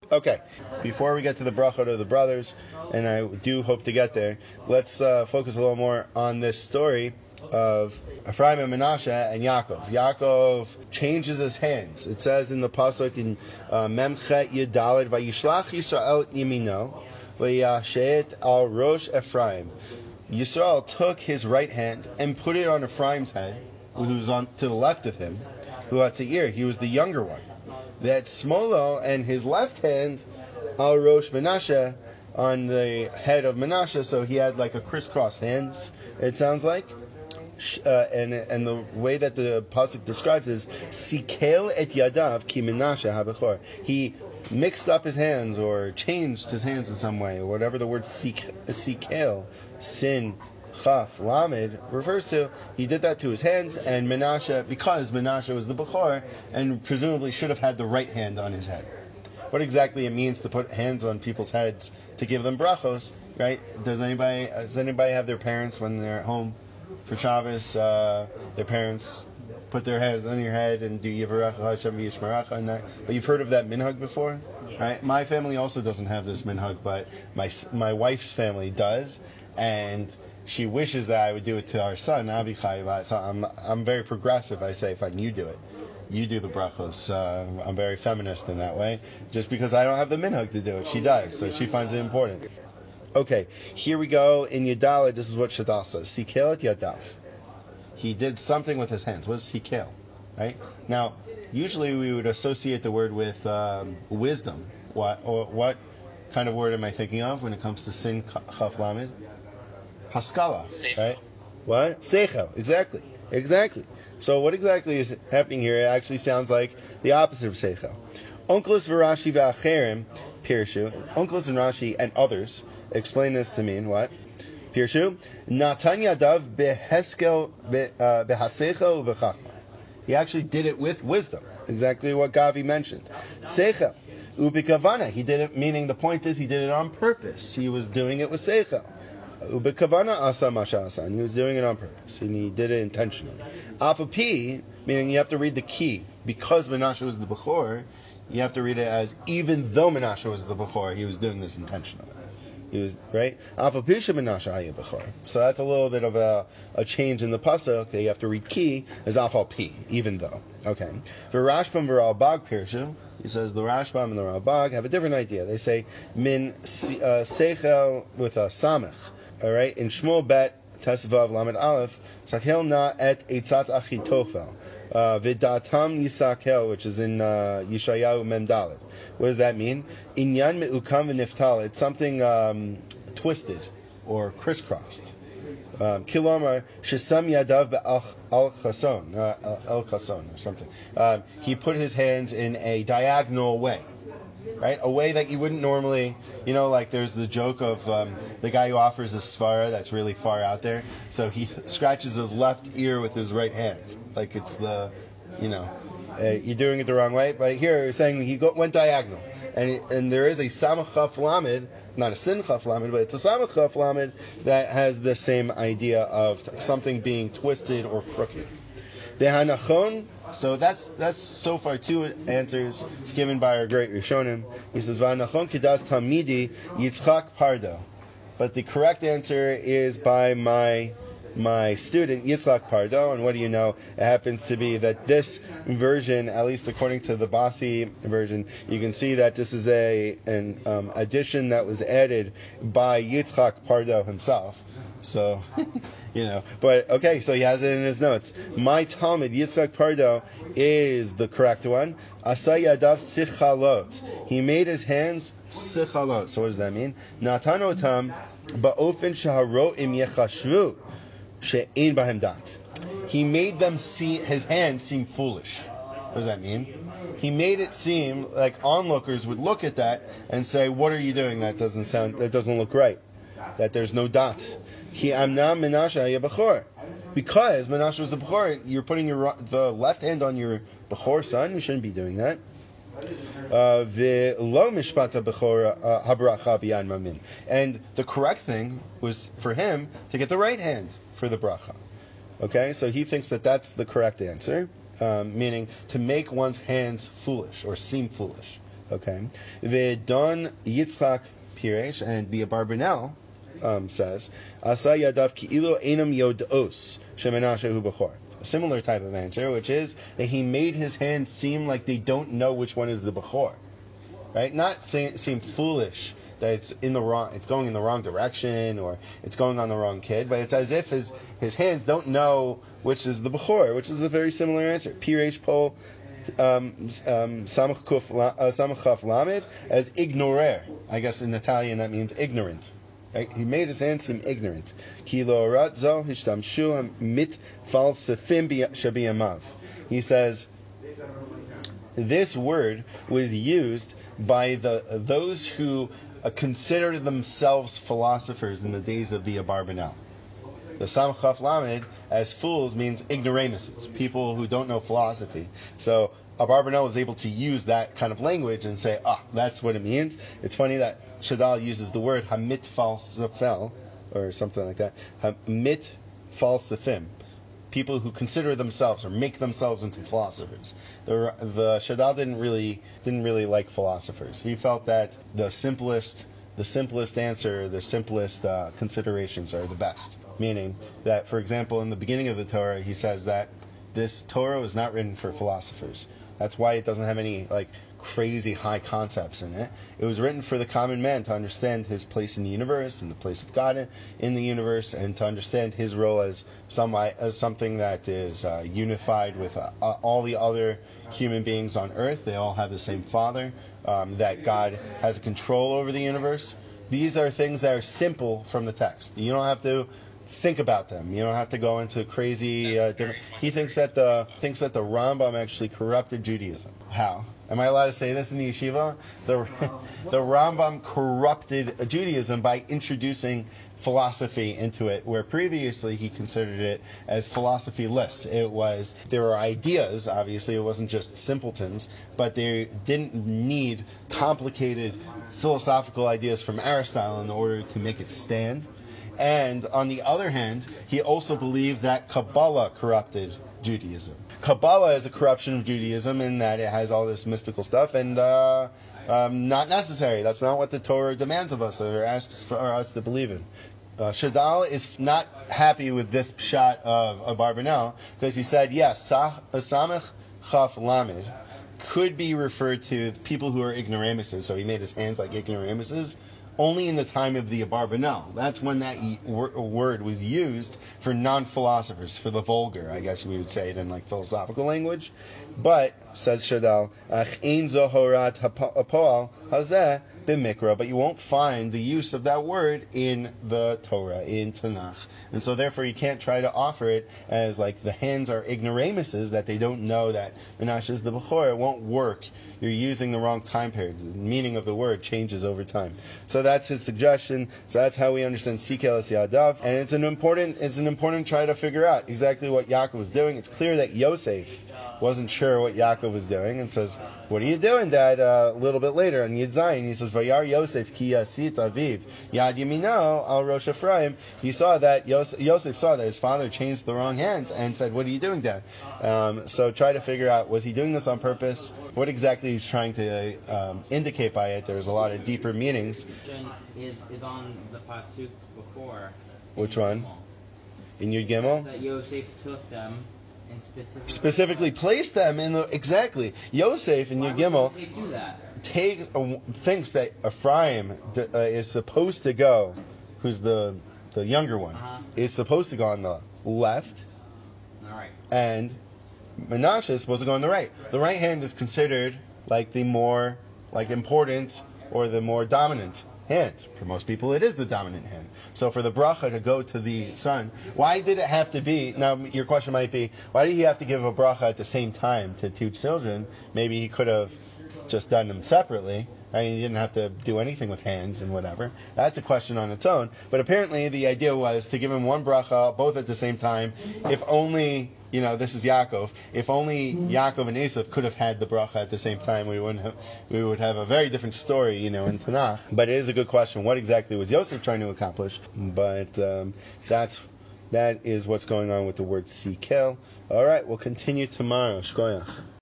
Okay, before we get to the brachot of the brothers, and I do hope to get there, let's focus a little more on this story of Ephraim and Menashe and Yaakov. Yaakov changes his hands. It says in the pasuk in Memchet Yudalid, Vayishlach Yisrael Yimino, Vayashet al Rosh Ephraim. Yisrael took his right hand and put it on Ephraim's head, who was on to the left of him, who had Seir. He was the younger one. That Smolo and his left hand al Rosh Menashe, on the head of Menashe, so he had like a crisscross hands, it sounds like. And the way that the pasuk describes is Sikel et yadav ki Menashe habechor. He mixed up his hands or changed his hands in some way, or whatever the word sikel, sin, chaf, lamed refers to. He did that to his hands, and Menashe, because Menashe was the bechor and presumably should have had the right hand on his head. What exactly it means to put hands on people's heads to give them brachos, right? Does anybody have their parents when they're at home for Shabbos? Their parents put their hands on your head and do Yivarecha Hashem v'Yishmerecha and that. But you've heard of that minhag before, right? My family also doesn't have this minhag, but my wife's family does, and she wishes that I would do it to our son Avichai. So I'm very progressive. I say, fine, you do it. You do the brachos. I'm very feminist in that way. Just because I don't have the minhag to do it, she does, so she finds it important. Okay, here we go in Yadalah. This is what Shadal says: Sikel et yadav. He did something with his hands. What is sikel? Right? Now, usually we would associate the word with wisdom. What kind of word am I thinking of when it comes to sin chaf lamed? Haskala, right? What? Seichel. Exactly. So what exactly is happening here? It actually sounds like the opposite of Seichel. Onkelos v'Rashi v'acherim pirshu. Onkelos and Rashi and others explain this to mean what? Pirshu. Natan yadav behaskel behaseichel v'chachma. He actually did it with wisdom. Exactly what Gavi mentioned. Seichel ubikavana. He did it, meaning the point is he did it on purpose. He was doing it with Seichel. Ubekavana asa masha asa, and he was doing it on purpose, and he did it intentionally. Alpha P, meaning you have to read the key. Because Menashe was the Bechor, you have to read it as even though Menashe was the Bechor, he was doing this intentionally. He was, right? Alpha Pisha Menashe Haya Bechor. So that's a little bit of a change in the pasuk that you have to read key as Alpha P, even though. Okay. V'Rashbam v'Ralbag Pirshu, he says the Rashbam and the Ralbag have a different idea. They say min seichel with a samech. All right, in Shmuel Bet Tesvav Lamed Aleph, Sakel na et Eitzat Achitophel, Vidatam Yisakel, which is in Yeshayahu Mem Dalet. What does that mean? Inyan me'ukam v'niftal. It's something twisted or crisscrossed. Kilomar Shesam Yadav be'al Chason, El Chason or something. He put his hands in a diagonal way. Right, a way that you wouldn't normally, like there's the joke of the guy who offers a svara that's really far out there, so he scratches his left ear with his right hand, like it's you're doing it the wrong way. But here you're saying he went diagonal, and there is a samach chaf lamed, not a sin chaf lamed, but it's a samach chaf lamed that has the same idea of something being twisted or crooked. V'hanachon. So that's so far two answers. It's given by our great Rishonim. He says V'hanachon kedas tamidi Yitzchak Pardo, but the correct answer is by my student Yitzchak Pardo. And what do you know? It happens to be that this version, at least according to the Basi version, you can see that this is an addition that was added by Yitzchak Pardo himself. So, but okay, so he has it in his notes. My Talmud, Yitzchak Pardo, is the correct one. Asayadav sichalot. He made his hands sichalot. So what does that mean? Natanotam ba'ofen shaharo im yechashvu she'ein bahem dat. He made them his hands seem foolish. What does that mean? He made it seem like onlookers would look at that and say, "What are you doing? That doesn't look right. That there's no dot." Ki amna Menashe haya bechor. Because Menashe was the bechor, you're putting the left hand on your bechor son. You shouldn't be doing that. Ve'lo mishpata bechor habracha b'yad mamin. And the correct thing was for him to get the right hand for the bracha. Okay, so he thinks that that's the correct answer, meaning to make one's hands foolish or seem foolish. Okay. Vedon Yitzchak Piresh, and the Abarbanel says, Asa yadav ki'ilu enam yodos shemenashe hu bechor. A similar type of answer, which is that he made his hands seem like they don't know which one is the bechor, right? Not seem foolish that it's going in the wrong direction, or it's going on the wrong kid, but it's as if his hands don't know which is the bechor, which is a very similar answer. Piresh po samach chaf lamed as ignorer. I guess in Italian that means ignorant. Right? He made his hands seem ignorant. He says this word was used by those who considered themselves philosophers in the days of the Abarbanel. The Sam Chaf Lamed as fools means ignoramuses, people who don't know philosophy. So Abarbanel was able to use that kind of language and say, that's what it means. It's funny that Shadal uses the word hamit falsafel, or something like that. Hamit falsafim. People who consider themselves or make themselves into philosophers. The Shadal didn't really like philosophers. He felt that the simplest answer, the simplest considerations are the best. Meaning that, for example, in the beginning of the Torah, he says that this Torah was not written for philosophers. That's why it doesn't have any crazy high concepts in it. It was written for the common man to understand his place in the universe and the place of God in the universe, and to understand his role as something that is unified with all the other human beings on earth. They all have the same Father. That God has control over the universe. These are things that are simple from the text. You don't have to think about them. You don't have to go into crazy. He thinks that the Rambam actually corrupted Judaism. How? Am I allowed to say this in the yeshiva? The Rambam corrupted Judaism by introducing philosophy into it, where previously he considered it as philosophy-less. There were ideas, obviously it wasn't just simpletons, but they didn't need complicated philosophical ideas from Aristotle in order to make it stand. And on the other hand, he also believed that Kabbalah corrupted Judaism. Kabbalah is a corruption of Judaism in that it has all this mystical stuff, and not necessary. That's not what the Torah demands of us or asks for us to believe in. Shadal is not happy with this shot of Abarbanel because he said, yes, Samech Chaf Lamed could be referred to people who are ignoramuses. So he made his hands like ignoramuses only in the time of the Abarbanel. That's when that word was used for non-philosophers, for the vulgar, I guess we would say it in philosophical language. But, says Shadal, ein zohorat hapoal hazeh b'mikra, but you won't find the use of that word in the Torah, in Tanakh. And so therefore you can't try to offer it as the hands are ignoramuses, that they don't know that Menashe is the Bechor. It won't work. You're using the wrong time periods. The meaning of the word changes over time. So that's his suggestion. So that's how we understand Sikel as Yadav. And it's an important try to figure out exactly what Yaakov was doing. It's clear that Yosef wasn't sure what Yaakov was doing and says, what are you doing, Dad? A little bit later on Yud Zayin, he says, Vayar Yosef ki yasit aviv yad yamino al rosh Ephraim. He saw that Yosef saw that his father changed the wrong hands and said, what are you doing, Dad? So try to figure out, was he doing this on purpose? What exactly he's trying to indicate by it? There's a lot of deeper meanings. Is on the pasuk before. Which one? In Yud Gimel? That Yosef took them and specifically placed them in the exactly. Yosef in Yud Gimel thinks that Ephraim is supposed to go, who's the younger one, is supposed to go on the left, and Menashe is supposed to go on the right. The right hand is considered the more important or the more dominant hand. For most people, it is the dominant hand. So for the bracha to go to the son, why did it have to be? Now, your question might be, why did he have to give a bracha at the same time to two children? Maybe he could have just done them separately. I mean, he didn't have to do anything with hands and whatever. That's a question on its own. But apparently, the idea was to give him one bracha both at the same time. If only, this is Yaakov. If only Yaakov and Esav could have had the bracha at the same time, we would have a very different story, in Tanakh. But it is a good question. What exactly was Yosef trying to accomplish? But that is what's going on with the word sikel. All right, we'll continue tomorrow. Shkoyach.